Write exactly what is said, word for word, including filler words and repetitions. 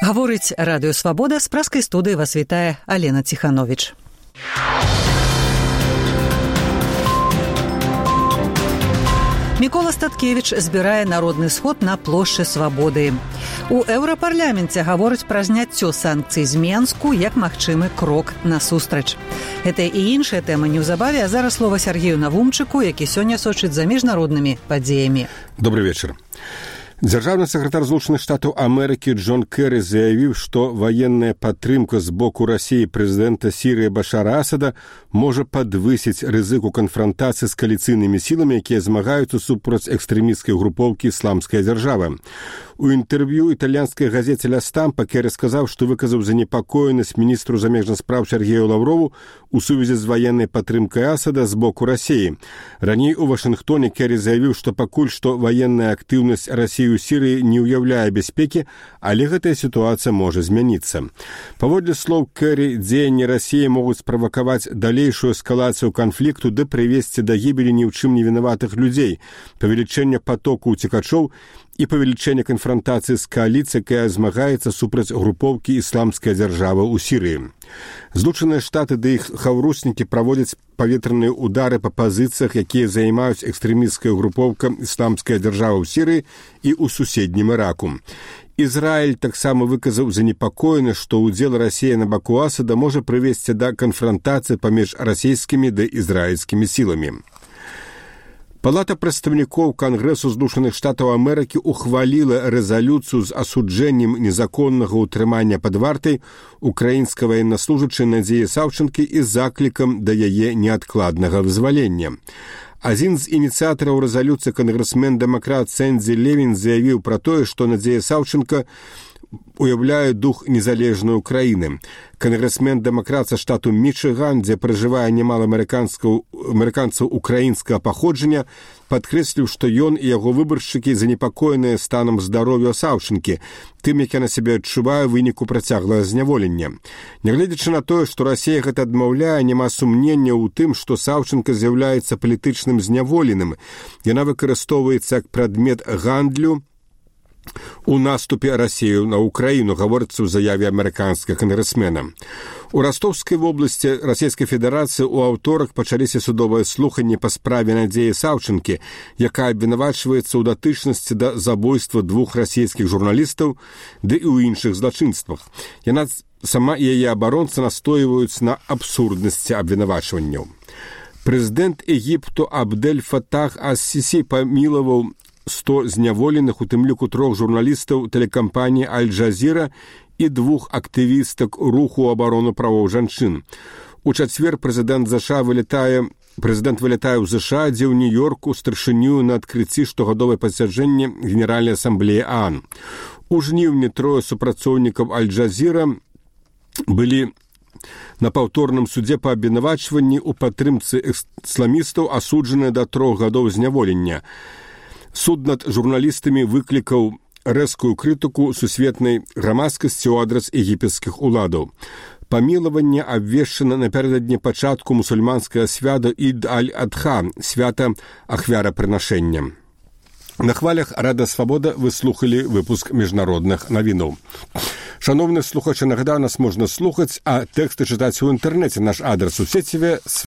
Гаворыць радыё «Свабода», з праскай студыі вас вітае Алена Ціхановіч. Мікола Статкевіч збірае народны сход на плошчы Свабоды. У Еўрапарляменце гавораць пра зняццё санкцый з Менску як магчымы крок насустрач. Гэта і іншая тэма неўзабаве, а зараз слова Сергею Навумчыку, які сёння сочыць за міжнароднымі падзеямі. Добрый вечер. Дзяржаўны сакратар Злучаных Штатаў Амерыкі Джон Кэры заявіў, што ваенная падтрымка з боку Расіі прэзідэнта Сірыі Башара Асада можа падвысіць рызыку канфрантацыі з кааліцыйнымі сіламі, якія змагаюцца супраць экстрэмісцкай групоўкі «Ісламская дзяржава». У інтэрв'ю італьянскай газеце «Ля Стампа» Кэры сказаў, што выказаў занепакоенасць міністру замежных спраў Сергею Лаўрову у сувязі з ваеннай падтрымкай Асада з боку Расіі. Раней у Вашынгтоне Кэры заявіў, што пакуль што ваенная актыўнасць Расіі у Сірыі не ўяўляе бяспекі, але гэтая сітуацыя можа змяніцца. Паводле слоў Кэры, дзеянні Расіі могуць справакаваць далейшую эскалацыю канфлікту ды прывесці да гібелі ні ў чым не вінаватых людзей, павелічэння патоку ўцекачоў і павелічэння канфрантацыі з кааліцыяй, якая змагаецца супраць групоўкі «Ісламская дзяржава» ў Сірыі. Злучаныя Штаты ды іх хаўруснікі праводзяць паветраныя ўдары па пазіцыях, якія займаюць экстрэмісцкая групоўка «Ісламская дзяржава» ў Сірыі і ў суседнім Іраку. Ізраіль таксама выказаў занепакоенасць, што ўдзел Расіі на баку Асада можа прывесці да канфрантацыі паміж расійскімі ды ізраільскімі сіламі. Палата прадстаўнікоў Кангрэсу Злучаных Штатаў Амерыкі ухваліла рэзалюцыю з асуджэннем незаконнага ўтрымання пад вартай украінскай ваеннаслужачай Надзеі Саўчанкі і заклікам да яе неадкладнага вызвалення. Адзін з ініцыятараў рэзалюцыі кангрэсмен-дэмакрат Сэнді Левін заявіў пра тое, што Надзея Саўчанка уяўляе дух незалежнай Украіны. Кангрэсмен-дэмакрат са штату Мічыган, дзе пражывае немало амерыканцаў украінскага паходжання, падкрэсліў, што ён і яго выбаршчыкі занепакоеныя станам здароўя Саўчанкі, тым, як яна сябе адчувае ў выніку працяглага зняволення. Нягледзячы на тое, што Расія гэта адмаўляе, няма сумнення ў тым, што Саўчанка з'яўляецца палітычным зняволеным. Яна выкарыстоўваецца як прадмет гандлю у наступе Расію на Украіну, гаворыцца ў заяве амерыканскага кангрэсмена. У Ростовскай вобласці Расійскай Федэрацыі ў аўторак пачаліся судовыя слуханні па справе Надзеі Саўчанкі, якая абвінавачваецца ў датычнасці да забойства двух расійскіх журналістаў ды і ў іншых злачынствах. Яна сама і яе абаронца настойваюць на абсурднасці абвінавачванняў. Прэзідэнт Егіпту Абдель Фатах ас-Сісі памілаваў сто зняволеных, у тым ліку трох журналістаў тэлекампаніі «Аль-Джазіра» і двух актывістак руху абарону правоў жанчын. У чацвер прэзідэнт ЗША вылетае Прэзідэнт вылетае ў ЗША, дзе ў Нью-Йорку старшыню на адкрыцці штогадовай пасяджэння Генеральнай асамблеі ААН. У жніўні трое супрацоўнікаў «Аль-Джазіра» былі на паўторным судзе па абвінавачванні ў падтрымцы ісламістаў, асуджаныя да трох гадоў зняволення. Суд над журналістамі выклікаў рэзкую крытыку сусветнай грамадскасці ў адрас егіпецкіх уладаў. Памілаванне абвешчана напярэдадні пачатку мусульманскага свята Ід аль-Адха, свята ахвярапрынашэння. На хвалях Радыё Свабода вы слухалі выпуск міжнародных навінаў. Шановны слухачы, нагадаю, нас можна слухаць, а тэксты чытаць у інтэрнэце. Наш адрас у сеціве